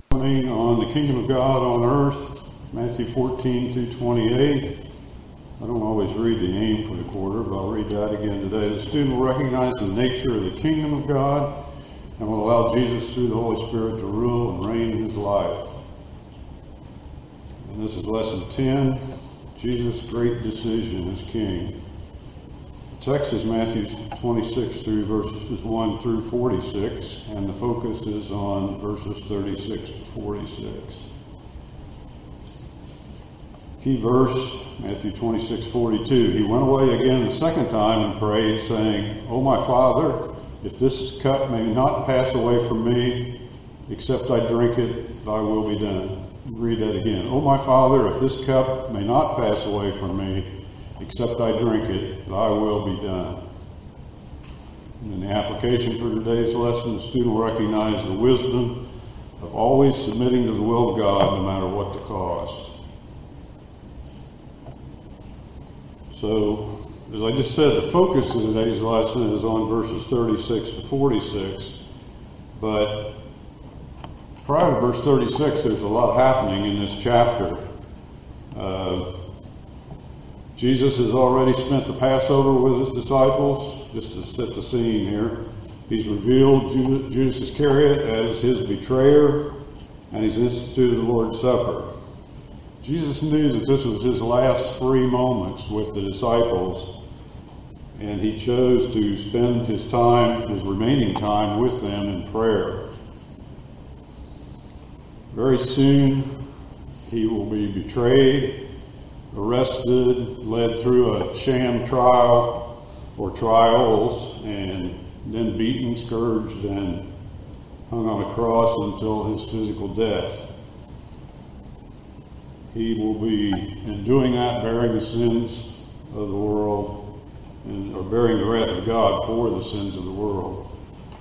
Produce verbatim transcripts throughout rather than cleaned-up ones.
On the kingdom of God on earth, Matthew fourteen through twenty-eight. I don't always read the aim for the quarter, but I'll read that again today. The student will recognize the nature of the kingdom of God and will allow Jesus through the Holy Spirit to rule and reign in his life. And this is lesson ten, Jesus' great decision as king. The text is Matthew twenty-six through verses one through forty-six, and the focus is on verses thirty-six to forty-six. Key verse, Matthew twenty-six forty-two. He went away again the second time and prayed, saying, O my Father, if this cup may not pass away from me, except I drink it, thy will be done. Read that again. O my Father, if this cup may not pass away from me, except I drink it, thy will be done. And in the application for today's lesson, the student will recognize the wisdom of always submitting to the will of God, no matter what the cost. So, as I just said, the focus of today's lesson is on verses thirty-six to forty-six. But prior to verse thirty-six, there's a lot happening in this chapter. Uh, Jesus has already spent the Passover with his disciples. Just to set the scene here, he's revealed Judas Iscariot as his betrayer, and he's instituted the Lord's Supper. Jesus knew that this was his last three moments with the disciples, and he chose to spend his time, his remaining time with them in prayer. Very soon, he will be betrayed, arrested, led through a sham trial or trials, and then beaten, scourged, and hung on a cross until his physical death. He will be, in doing that, bearing the sins of the world, and, or bearing the wrath of God for the sins of the world.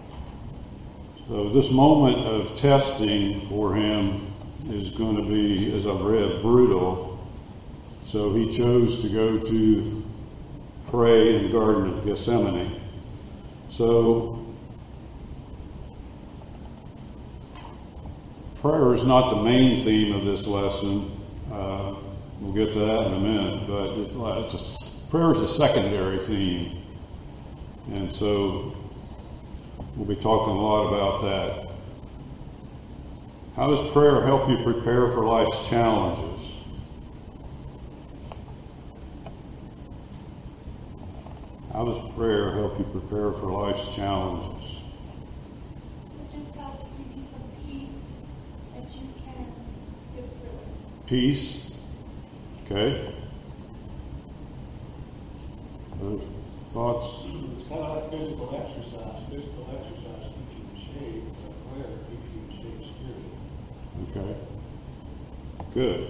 So this moment of testing for him is going to be, as I've read, brutal. So he chose to go to pray in the Garden of Gethsemane. So prayer is not the main theme of this lesson. Uh, we'll get to that in a minute, but it, it's a, prayer is a secondary theme. And so we'll be talking a lot about that. How does prayer help you prepare for life's challenges? How does prayer help you prepare for life's challenges? It just helps give you some peace that you can get through it. Peace. Okay. Other thoughts? It's kind of like physical exercise. Physical exercise keeps you in shape, but prayer keeps you in shape spiritually. Okay. Good.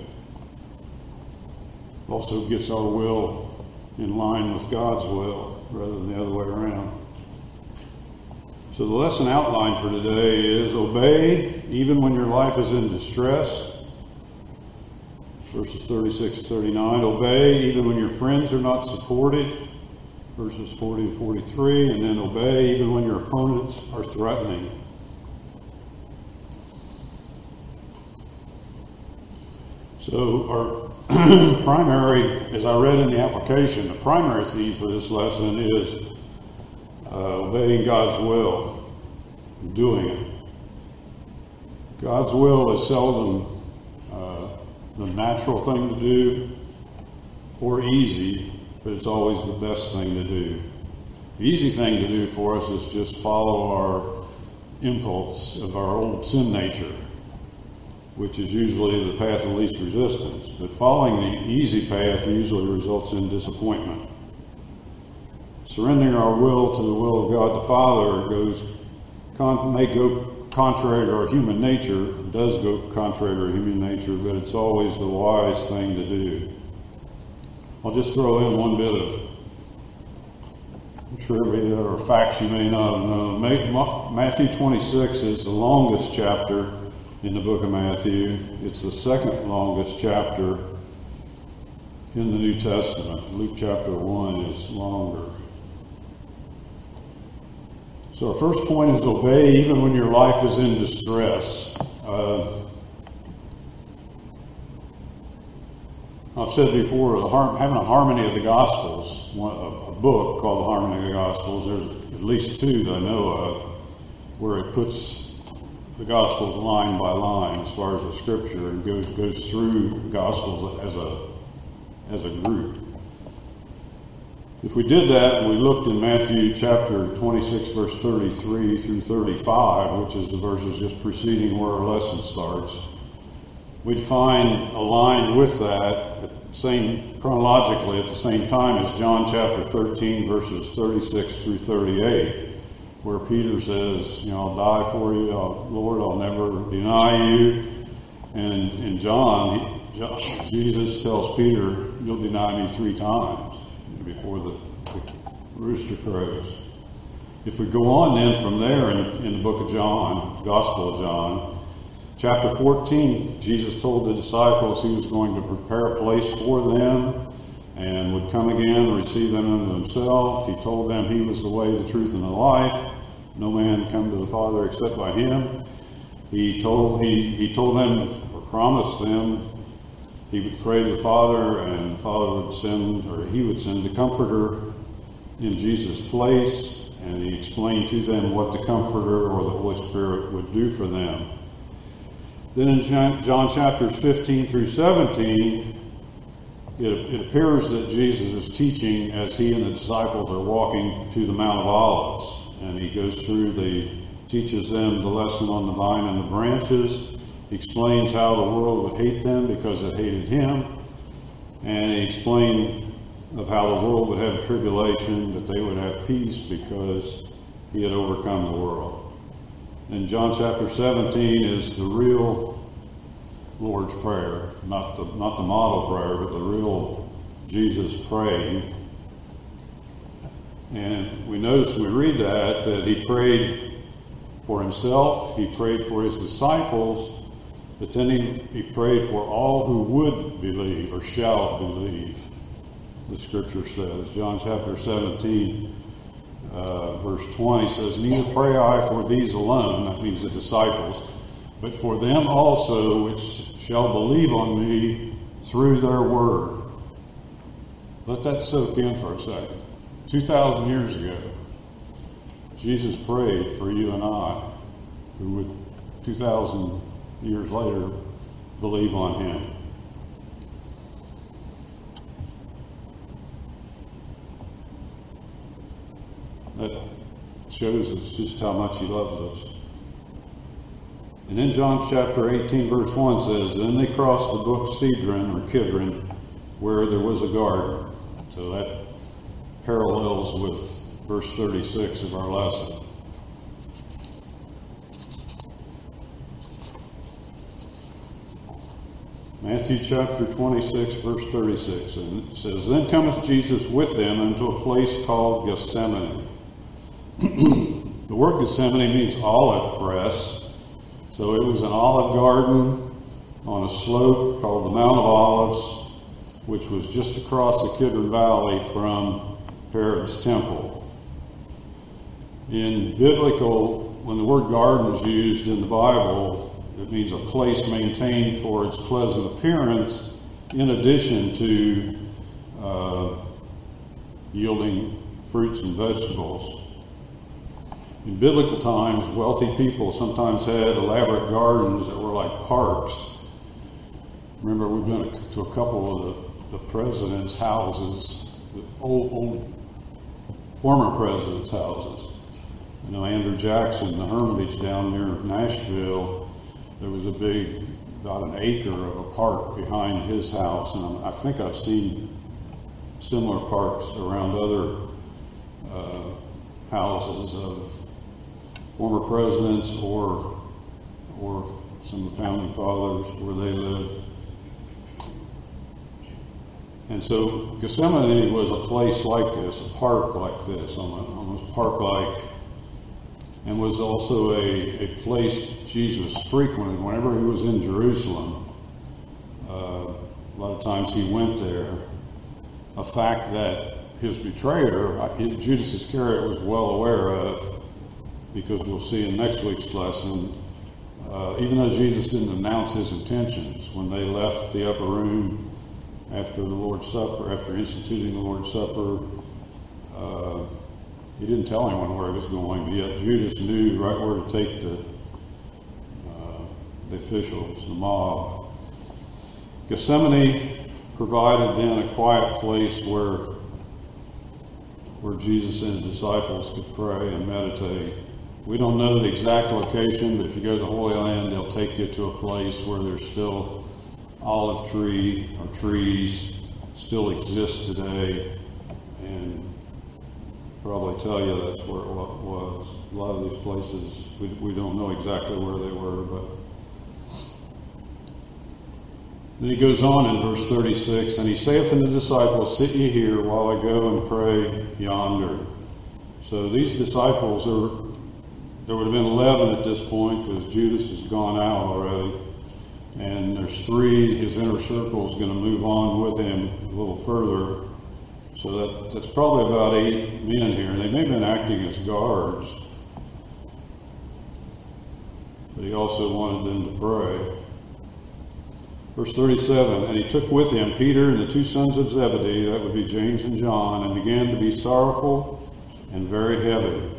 Also gets our will in line with God's will rather than the other way around. So the lesson outline for today is obey even when your life is in distress. Verses thirty-six to thirty-nine. Obey even when your friends are not supportive. Verses forty to forty-three. And then obey even when your opponents are threatening. So our primary, as I read in the application, the primary theme for this lesson is uh, obeying God's will, doing it. God's will is seldom uh, the natural thing to do or easy, but it's always the best thing to do. The easy thing to do for us is just follow our impulse of our old sin nature, which is usually the path of least resistance. But following the easy path usually results in disappointment. Surrendering our will to the will of God the Father goes con- may go contrary to our human nature, does go contrary to our human nature, but it's always the wise thing to do. I'll just throw in one bit of trivia or facts you may not have known. Matthew twenty-six is the longest chapter in the book of Matthew. It's the second longest chapter in the New Testament. Luke chapter one is longer. So our first point is obey even when your life is in distress. Uh, I've said before, the har- having a harmony of the Gospels, one, a, a book called The Harmony of the Gospels, there's at least two that I know of, where it puts the Gospels line by line as far as the Scripture and goes goes through the Gospels as a as a group. If we did that and we looked in Matthew chapter twenty-six, verse thirty-three through thirty-five, which is the verses just preceding where our lesson starts, we'd find aligned with that, at the same chronologically at the same time as John chapter thirteen, verses thirty-six through thirty-eight, where Peter says, you know, I'll die for you, I'll, Lord, I'll never deny you. And in John, he, John, Jesus tells Peter, you'll deny me three times before the, the rooster crows. If we go on then from there in, in the book of John, Gospel of John, chapter fourteen, Jesus told the disciples he was going to prepare a place for them and would come again and receive them unto himself. He told them he was the way, the truth, and the life. No man come to the Father except by him. He told he, he told them or promised them he would pray to the Father, and the Father would send, or he would send the Comforter in Jesus' place, and he explained to them what the Comforter or the Holy Spirit would do for them. Then in John chapters fifteen through seventeen, it, it appears that Jesus is teaching as he and the disciples are walking to the Mount of Olives, and he goes through the, teaches them the lesson on the vine and the branches. He explains how the world would hate them because it hated him. And he explained of how the world would have tribulation, but they would have peace because he had overcome the world. And John chapter seventeen is the real Lord's Prayer, not the, not the model prayer, but the real Jesus praying. And we notice, we read that, that he prayed for himself, he prayed for his disciples, but then he, he prayed for all who would believe or shall believe, the scripture says. John chapter seventeen, uh, verse twenty says, neither pray I for these alone, that means the disciples, but for them also which shall believe on me through their word. Let that soak in for a second. Two thousand years ago, Jesus prayed for you and I, who would, two thousand years later, believe on him. That shows us just how much he loves us. And in John chapter eighteen, verse one says, then they crossed the brook Cedron, or Kidron, where there was a garden. So that parallels with verse thirty-six of our lesson. Matthew chapter twenty-six, verse thirty-six, and it says, then cometh Jesus with them into a place called Gethsemane. The word Gethsemane means olive press. So it was an olive garden on a slope called the Mount of Olives, which was just across the Kidron Valley from Herod's temple. In biblical, when the word garden is used in the Bible, it means a place maintained for its pleasant appearance, in addition to uh, yielding fruits and vegetables. In biblical times, wealthy people sometimes had elaborate gardens that were like parks. Remember, we've been to a couple of the, the presidents' houses, the old, old former presidents' houses. You know, Andrew Jackson, the Hermitage down near Nashville, there was a big, about an acre of a park behind his house, and I think I've seen similar parks around other uh, houses of former presidents or or some of the founding fathers where they lived. And so Gethsemane was a place like this, a park like this, almost park-like, and was also a, a place Jesus frequented whenever he was in Jerusalem. Uh, a lot of times he went there. A fact that his betrayer, Judas Iscariot, was well aware of, because we'll see in next week's lesson, uh, even though Jesus didn't announce his intentions when they left the upper room after the Lord's Supper, after instituting the Lord's Supper, uh, he didn't tell anyone where he was going, but yet Judas knew right where to take the, uh, the officials, the mob. Gethsemane provided then a quiet place where, where Jesus and his disciples could pray and meditate. We don't know the exact location, but if you go to the Holy Land, they'll take you to a place where there's still olive tree or trees still exist today, and probably tell you that's where it was. A lot of these places, we, we don't know exactly where they were, but then he goes on in verse thirty-six, and he saith unto the disciples, sit ye here while I go and pray yonder. So these disciples, are, there would have been eleven at this point because Judas has gone out already. And there's three, his inner circle is going to move on with him a little further. So that, that's probably about eight men here. And they may have been acting as guards. But he also wanted them to pray. Verse thirty-seven, and he took with him Peter and the two sons of Zebedee, that would be James and John, and began to be sorrowful and very heavy.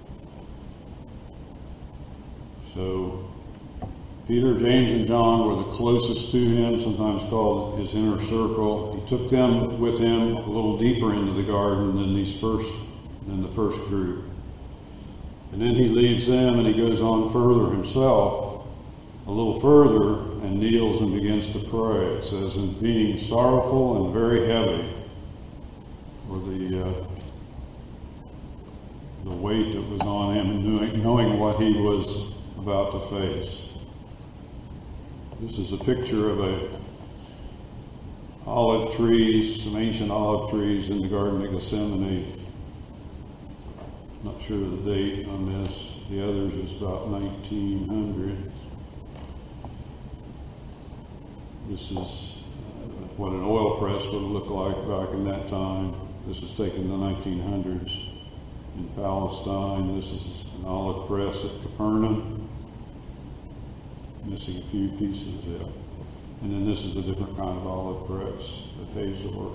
So Peter, James, and John were the closest to him, sometimes called his inner circle. He took them with him a little deeper into the garden than these first, than the first group. And then he leaves them and he goes on further himself, a little further, and kneels and begins to pray. It says, and being sorrowful and very heavy, or the uh, the weight that was on him, knowing, knowing what he was about to face. This is a picture of a olive trees, some ancient olive trees in the Garden of Gethsemane. Not sure of the date on this. The others is about nineteen hundred. This is uh, what an oil press would look like back in that time. This is taken in the nineteen hundreds in Palestine. This is an olive press at Capernaum. Missing a few pieces there. And then this is a different kind of olive press at Hazor.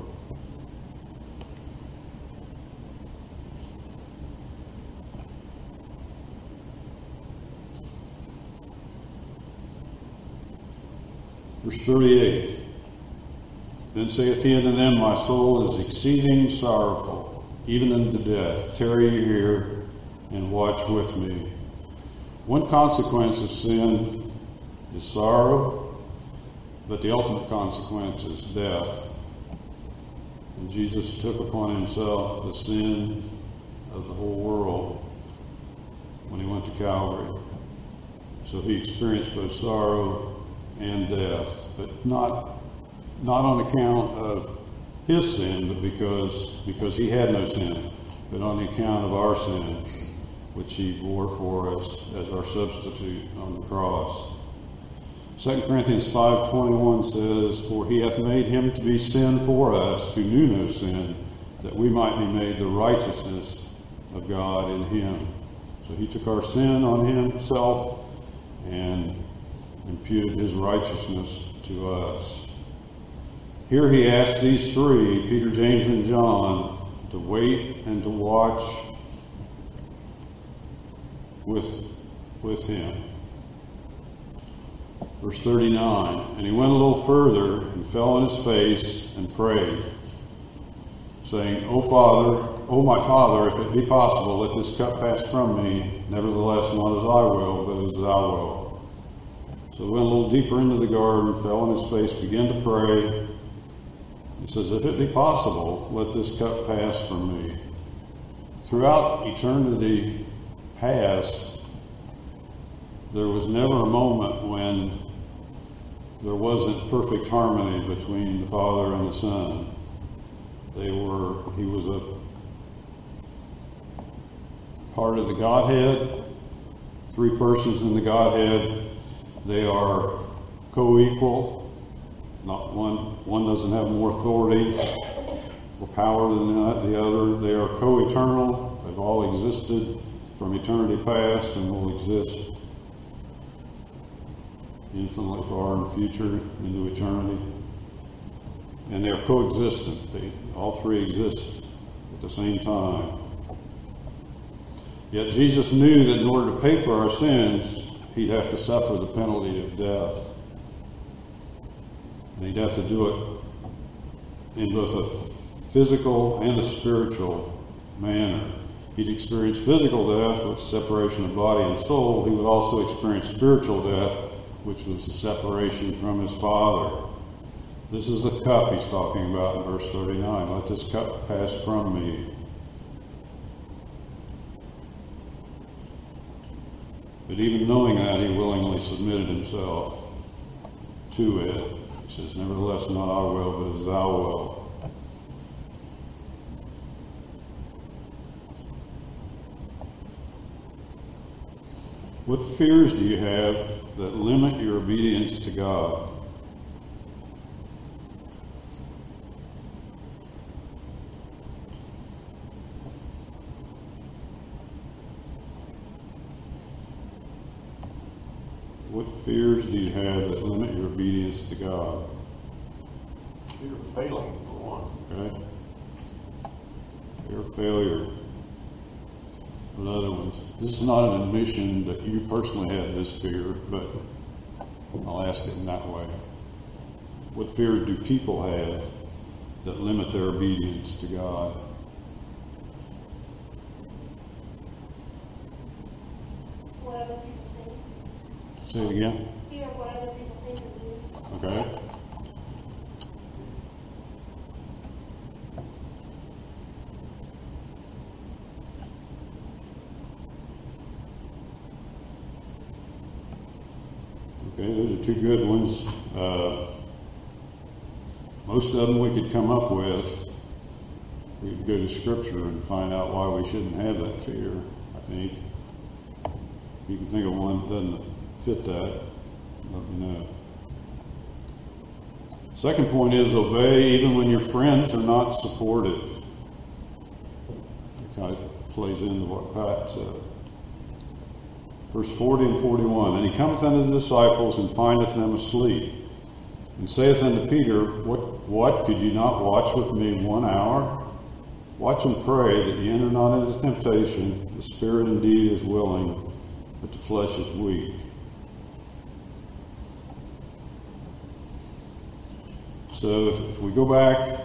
Verse thirty-eight. Then saith he unto them, my soul is exceeding sorrowful, even unto death. Tarry ye here and watch with me. One consequence of sin is sorrow, but the ultimate consequence is death. And Jesus took upon himself the sin of the whole world when he went to Calvary. So he experienced both sorrow and death, but not not on account of his sin, but because because he had no sin, but on the account of our sin, which he bore for us as our substitute on the cross. Second Corinthians five twenty-one says, for he hath made him to be sin for us, who knew no sin, that we might be made the righteousness of God in him. So he took our sin on himself and imputed his righteousness to us. Here he asks these three, Peter, James, and John, to wait and to watch with, with him. Verse thirty-nine, and he went a little further and fell on his face and prayed, saying, O Father, O my Father, if it be possible, let this cup pass from me. Nevertheless, not as I will, but as thou wilt. So he went a little deeper into the garden, fell on his face, began to pray. He says, if it be possible, let this cup pass from me. Throughout eternity past, there was never a moment when there wasn't perfect harmony between the Father and the Son. They were, he was a part of the Godhead, three persons in the Godhead. They are co-equal. Not one, one doesn't have more authority or power than the other. They are co-eternal. They've all existed from eternity past and will exist infinitely far in the future, into eternity. And they're coexistent. They, all three exist at the same time. Yet Jesus knew that in order to pay for our sins, he'd have to suffer the penalty of death. And he'd have to do it in both a physical and a spiritual manner. He'd experience physical death, which is separation of body and soul. He would also experience spiritual death, which was the separation from his Father. This is the cup he's talking about in verse thirty-nine. Let this cup pass from me. But even knowing that, he willingly submitted himself to it. He says, nevertheless, not I will, but as thou wilt. What fears do you have that limit your obedience to God? What fears do you have that limit your obedience to God? Fear of failing, for one. Okay? Fear of failure. Another one. This is not an admission that you personally have this fear, but I'll ask it in that way. What fears do people have that limit their obedience to God? What other people think. Say it again. Fear of what other people think of you. Okay. Okay, those are two good ones. Uh, most of them we could come up with. We could go to Scripture and find out why we shouldn't have that fear, I think. If you can think of one that doesn't fit that, let me know. Second point is obey even when your friends are not supportive. It kind of plays into what Pat said. Verse forty and forty-one, and he cometh unto the disciples, and findeth them asleep, and saith unto Peter, What, what, could ye not watch with me one hour? Watch and pray that ye enter not into temptation. The spirit indeed is willing, but the flesh is weak. So if, if we go back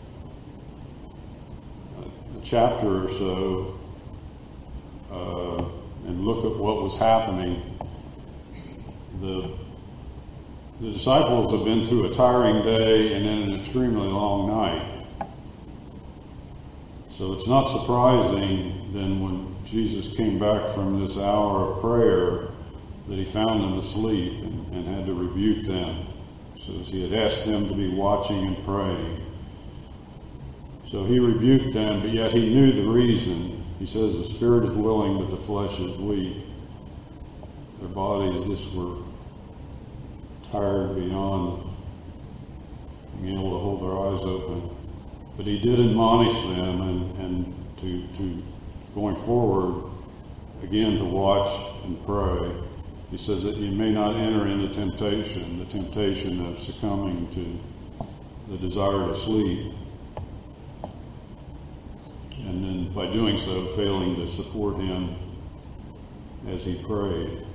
a, a chapter or so, uh, and look at what was happening, the, the disciples have been through a tiring day and then an extremely long night. So it's not surprising then when Jesus came back from this hour of prayer that he found them asleep and, and had to rebuke them. So he had asked them to be watching and praying. So he rebuked them, but yet he knew the reason. He says the spirit is willing, but the flesh is weak. Their bodies just were tired beyond being able to hold their eyes open. But he did admonish them and, and to, to going forward, again, to watch and pray. He says that you may not enter into temptation, the temptation of succumbing to the desire to sleep. And then by doing so, failing to support him as he prayed.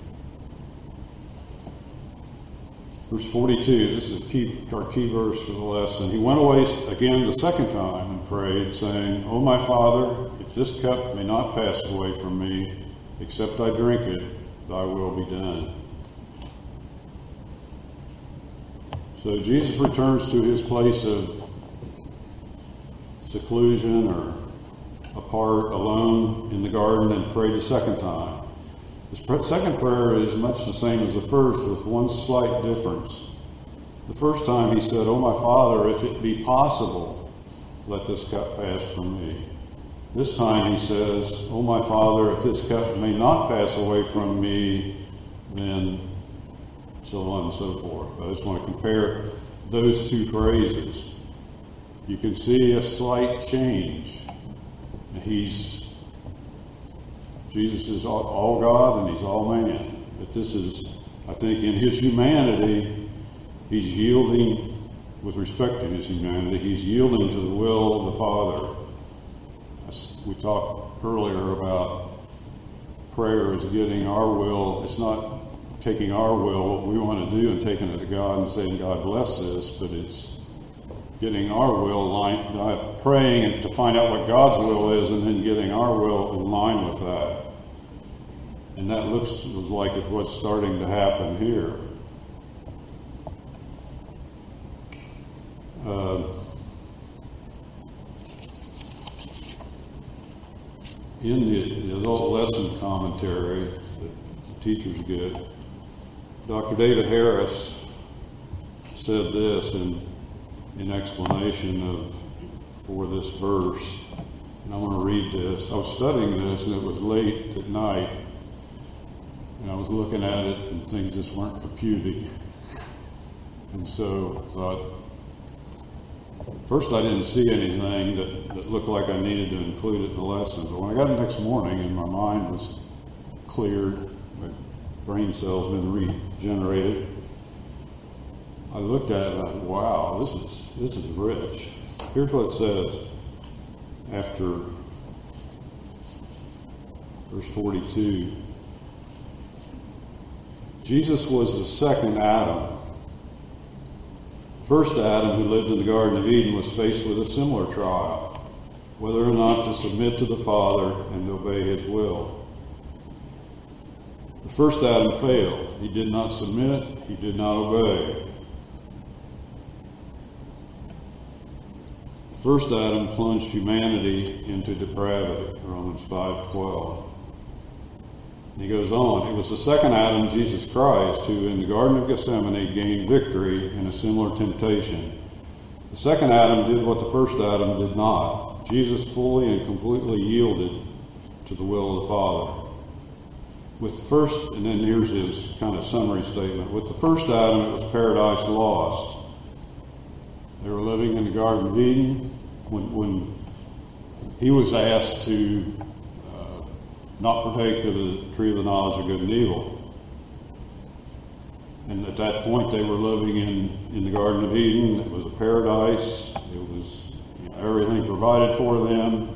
Verse forty-two, this is a key, our key verse for the lesson. He went away again the second time and prayed, saying, O my Father, if this cup may not pass away from me, except I drink it, thy will be done. So Jesus returns to his place of seclusion or apart, alone in the garden, and prayed a second time. This second prayer is much the same as the first, with one slight difference. The first time he said, O my Father, if it be possible, let this cup pass from me. This time he says, O my Father, if this cup may not pass away from me, then so on and so forth. I just want to compare those two phrases. You can see a slight change. He's, Jesus is all, all God and he's all man. But this is I think in his humanity, he's yielding, with respect to his humanity, he's yielding to the will of the Father. We talked earlier about prayer is getting our will. It's not taking our will, what we want to do, and taking it to God and saying, God bless this, but it's getting our will aligned, uh, praying to find out what God's will is, and then getting our will in line with that. And that looks like it's what's starting to happen here. Uh, in the, the adult lesson commentary that the teachers get, Doctor David Harris said this in, in explanation of for this verse, and I want to read this. I was studying this, and it was late at night, and I was looking at it, and things just weren't computing. And so I thought, first I didn't see anything that, that looked like I needed to include it in the lesson, but when I got up the next morning and my mind was cleared, my brain cells been regenerated, I looked at it and I thought, wow, this is this is rich. Here's what it says after verse forty-two. Jesus was the second Adam. First Adam, who lived in the Garden of Eden, was faced with a similar trial, whether or not to submit to the Father and obey his will. The first Adam failed. He did not submit. He did not obey. The first Adam plunged humanity into depravity, Romans five twelve. He goes on, it was the second Adam, Jesus Christ, who in the Garden of Gethsemane gained victory in a similar temptation. The second Adam did what the first Adam did not. Jesus fully and completely yielded to the will of the Father. With the first, and then here's his kind of summary statement. With the first Adam, it was paradise lost. They were living in the Garden of Eden when, when he was asked to not partake of the tree of the knowledge of good and evil. And at that point, they were living in, in the Garden of Eden. It was a paradise. It was, you know, everything provided for them.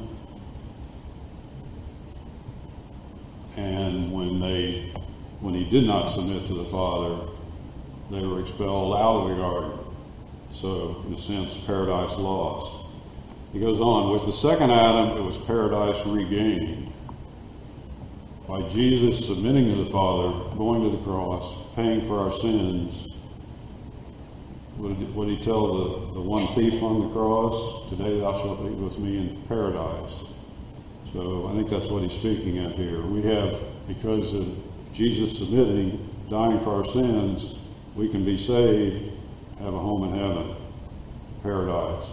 And when they, when he did not submit to the Father, they were expelled out of the garden. So, in a sense, paradise lost. He goes on, with the second Adam, it was paradise regained. By Jesus submitting to the Father, going to the cross, paying for our sins. What did, what did he tell the, the one thief on the cross? Today thou shalt be with me in paradise. So I think that's what he's speaking at here. We have, because of Jesus submitting, dying for our sins, we can be saved, have a home in heaven, paradise.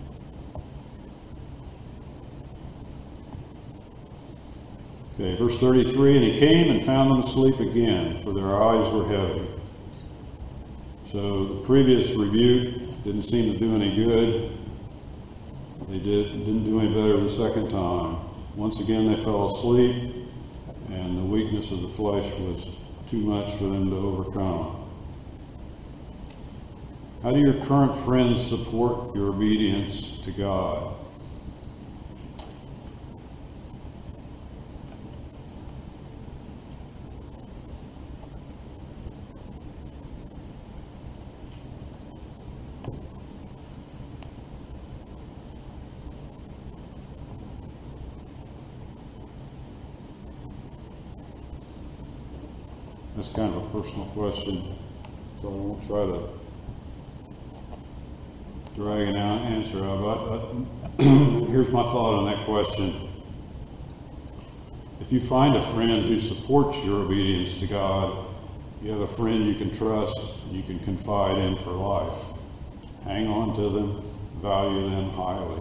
Okay, verse thirty-three, and he came and found them asleep again, for their eyes were heavy. So the previous rebuke didn't seem to do any good. They did, didn't do any better the second time. Once again, they fell asleep, and the weakness of the flesh was too much for them to overcome. How do your current friends support your obedience to God? That's kind of a personal question, so I won't try to drag an answer out. But here's my thought on that question. If you find a friend who supports your obedience to God, you have a friend you can trust, you can confide in for life. Hang on to them, value them highly.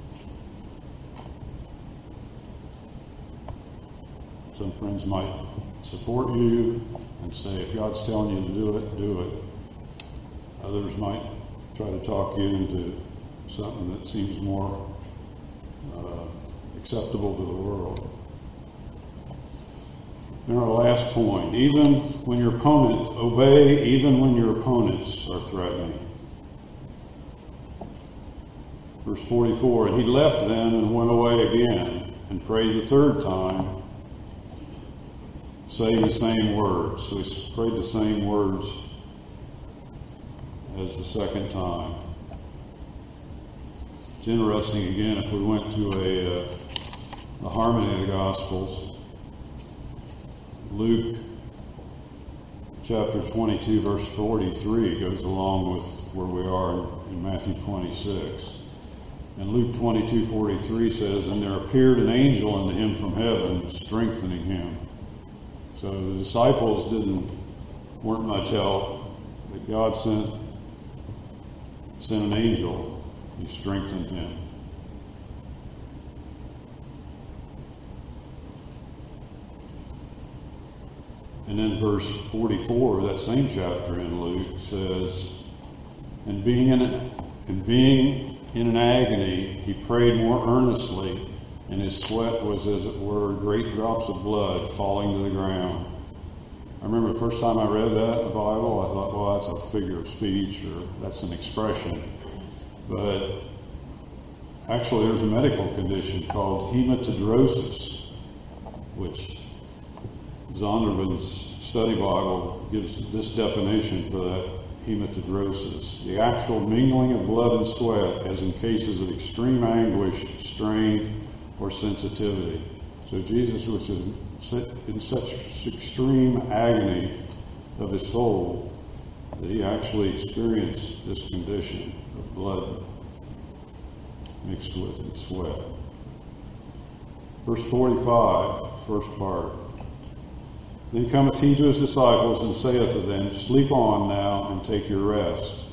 Some friends might support you and say, if God's telling you to do it, do it. Others might try to talk you into something that seems more uh, acceptable to the world. And our last point, even when your opponent, obey even when your opponents are threatening. Verse forty-four, and he left them and went away again and prayed the third time, saying the same words. So he prayed the same words as the second time. It's interesting, again, if we went to a, uh, a harmony of the Gospels, Luke chapter twenty-two, verse forty-three goes along with where we are in Matthew twenty-six. And Luke twenty-two, forty-three says, and there appeared an angel unto him from heaven, strengthening him. So the disciples didn't weren't much help, but God sent sent an angel. He strengthened him. And then verse forty-four of that same chapter in Luke says, and being in a, and being in an agony, he prayed more earnestly, and his sweat was, as it were, great drops of blood falling to the ground. I remember the first time I read that in the Bible, I thought, well, that's a figure of speech, or that's an expression. But actually, there's a medical condition called hematidrosis, which Zondervan's study Bible gives this definition for that hematidrosis: the actual mingling of blood and sweat as in cases of extreme anguish, strain, or sensitivity. So Jesus was in, in such extreme agony of his soul that he actually experienced this condition of blood mixed with his sweat. Verse forty-five, first part. Then cometh he to his disciples and saith to them, sleep on now and take your rest.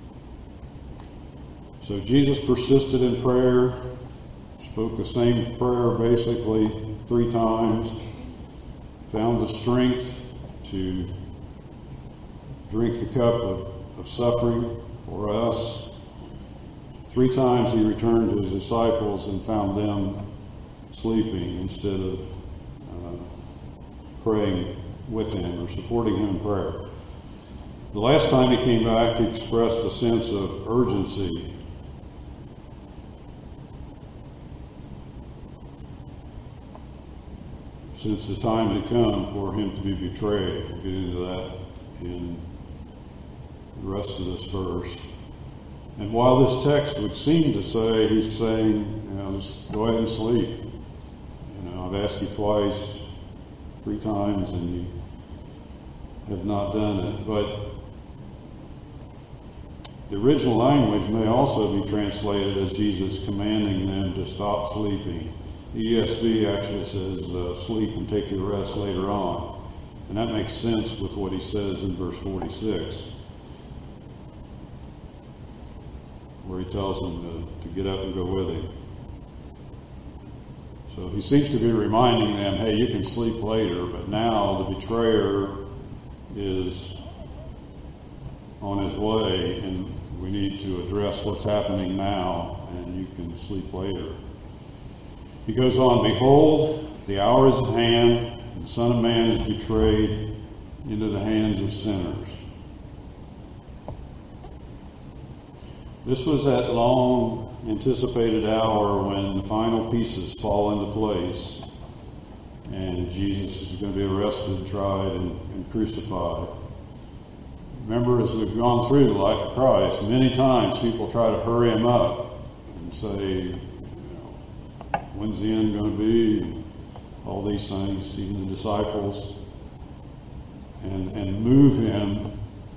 So Jesus persisted in prayer, spoke the same prayer basically three times, found the strength to drink the cup of, of suffering for us. Three times he returned to his disciples and found them sleeping instead of praying with him or supporting him in prayer. The last time he came back, he expressed a sense of urgency. Since the time had come for him to be betrayed. We'll get into that in the rest of this verse. And while this text would seem to say, he's saying, you know, just go ahead and sleep. You know, I've asked you twice, three times, and you have not done it. But the original language may also be translated as Jesus commanding them to stop sleeping. The E S V actually says, uh, sleep and take your rest later on. And that makes sense with what he says in verse forty-six, where he tells them to, to get up and go with him. So he seems to be reminding them, hey, you can sleep later, but now the betrayer is on his way, and we need to address what's happening now, and you can sleep later. He goes on, behold, the hour is at hand, and the Son of Man is betrayed into the hands of sinners. This was that long anticipated hour when the final pieces fall into place and Jesus is going to be arrested, tried, and, and crucified. Remember, as we've gone through the life of Christ, many times people try to hurry him up and say, you know, when's the end going to be? And all these things, even the disciples, and, and move him.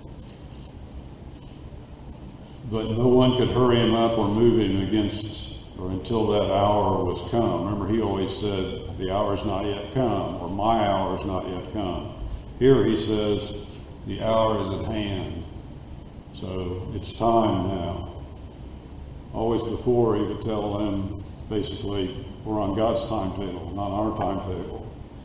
But no one could hurry him up or move him against or until that hour was come. Remember, he always said, the hour is not yet come, or my hour is not yet come. Here he says, the hour is at hand. So it's time now. Always before, he would tell them, basically, we're on God's timetable, not our timetable.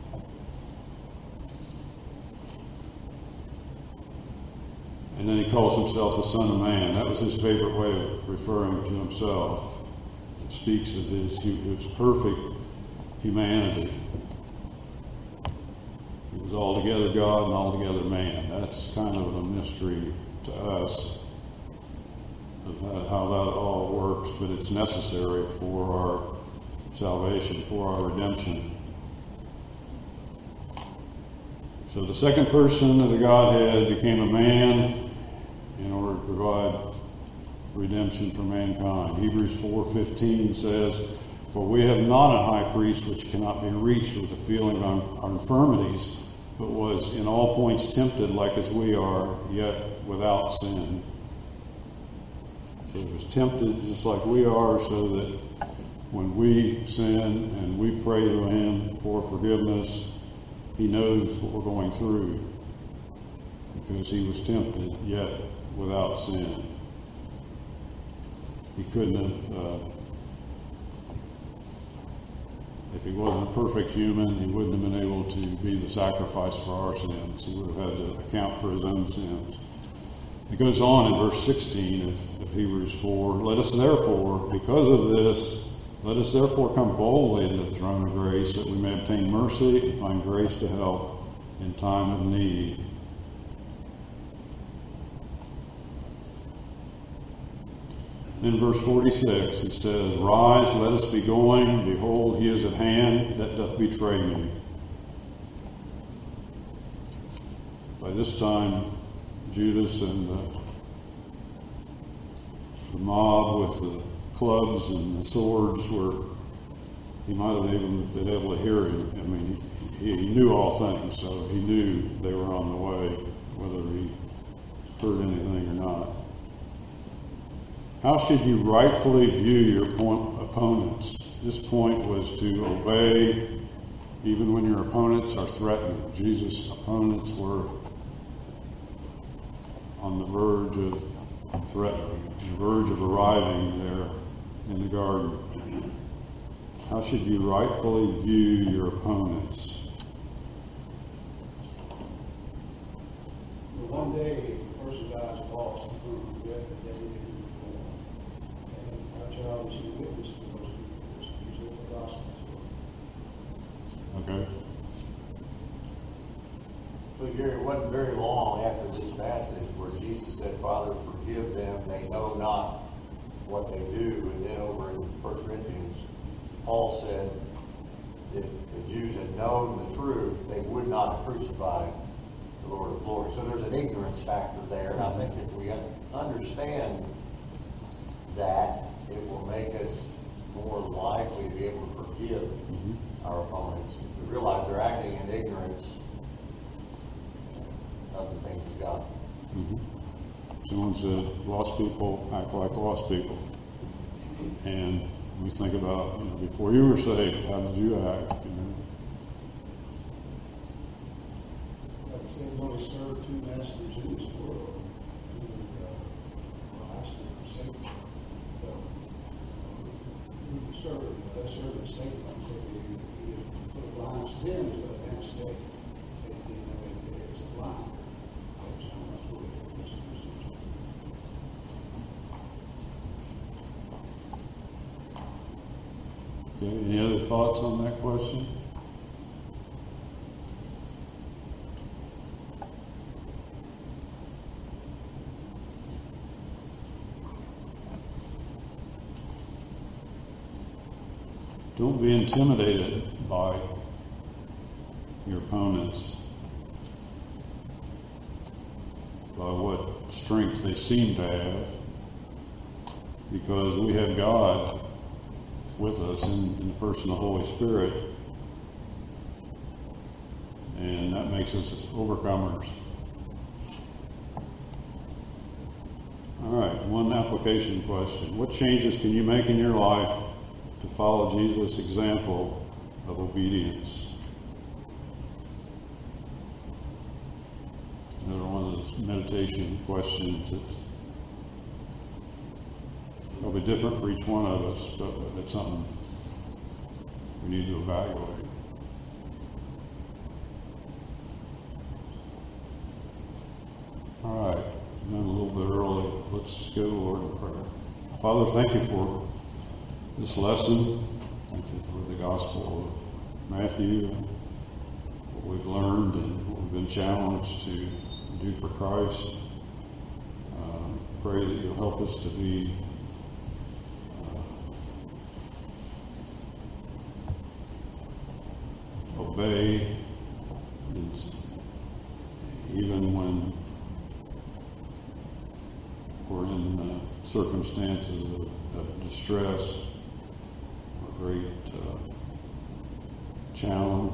And then he calls himself the Son of Man. That was his favorite way of referring to himself. It speaks of his, his perfect humanity. was altogether God and altogether man. That's kind of a mystery to us of how that all works, but it's necessary for our salvation, for our redemption. So the second person of the Godhead became a man in order to provide redemption for mankind. Hebrews four fifteen says, "For we have not a high priest which cannot be reached with the feeling of our infirmities, but was in all points tempted like as we are, yet without sin." So he was tempted just like we are, so that when we sin and we pray to him for forgiveness, he knows what we're going through, because he was tempted, yet without sin. He couldn't have, uh, if he wasn't a perfect human, he wouldn't have been able to be the sacrifice for our sins. He would have had to account for his own sins. It goes on in verse sixteen of, of Hebrews four, "Let us therefore, because of this, let us therefore come boldly to the throne of grace, that we may obtain mercy and find grace to help in time of need." In verse forty-six, it says, "Rise, let us be going. Behold, he is at hand that doth betray me." By this time, Judas and the, the mob with the clubs and the swords were, he might have even been able to hear him. I mean, he, he knew all things, so he knew they were on the way, whether he heard anything or not. How should you rightfully view your point, opponents? This point was to obey even when your opponents are threatened. Jesus' opponents were on the verge of threatening, on the verge of arriving there in the garden. How should you rightfully view your opponents? Well, one day, a person dies lost and proved to death that they didn't do before. And our job is to witness to those people, to present the gospel to them. Okay. So Gary, it wasn't very long after this passage where Jesus said, "Father, forgive them, they know not what they do." And then over in First Corinthians, Paul said, if the Jews had known the truth, they would not have crucified the Lord of glory. So there's an ignorance factor there. And I think if we understand that, it will make us more likely to be able to forgive mm-hmm. our opponents. We realize they're acting in ignorance of the things of God. Mm-hmm. Someone said, lost people act like lost people. And we think about, you know, before you were saved, how did you act? You know? Like I said, there's only served two masters in this world. And, uh, well, actually, for Satan. So, we can serve, uh, serve Satan. Like I said, he, he put a blind sin as a mistake. You know, it, it's a blind. That's how much we Okay, any other thoughts on that question? Don't be intimidated by your opponents, by what strength they seem to have, because we have God with us in, in the person of the Holy Spirit, and that makes us overcomers. All right, one application question. What changes can you make in your life to follow Jesus' example of obedience? Another one of those meditation questions. It's probably different for each one of us, but it's something we need to evaluate. All right, I'm a little bit early. Let's go to the Lord in prayer. Father, thank you for this lesson. Thank you for the gospel of Matthew and what we've learned and what we've been challenged to do for Christ. Uh, pray that you'll help us to be uh, obey, and even when we're in uh, circumstances of, of distress or great uh, challenge.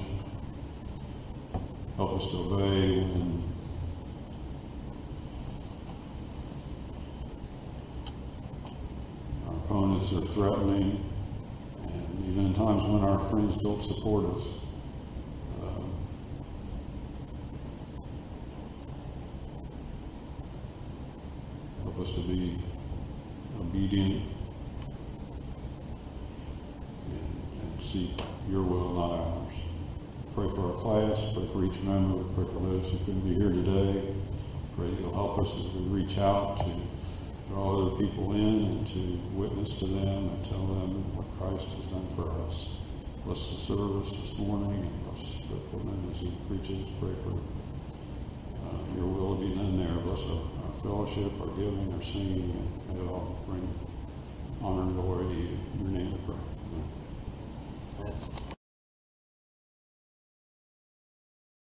Help us to obey when our opponents are threatening, and even in times when our friends don't support us. Uh, help us to be obedient and, and seek your will, not ours. Pray for our class, pray for each member, pray for those who couldn't be here today. Pray that you'll help us as we reach out to draw other people in and to witness to them and tell them what Christ has done for us. Bless the service this morning and bless the woman as he preaches. Pray for uh, your will to be done there. Bless our, our fellowship, our giving, our singing, and may it all bring honor and glory to you. In your name we pray. Amen.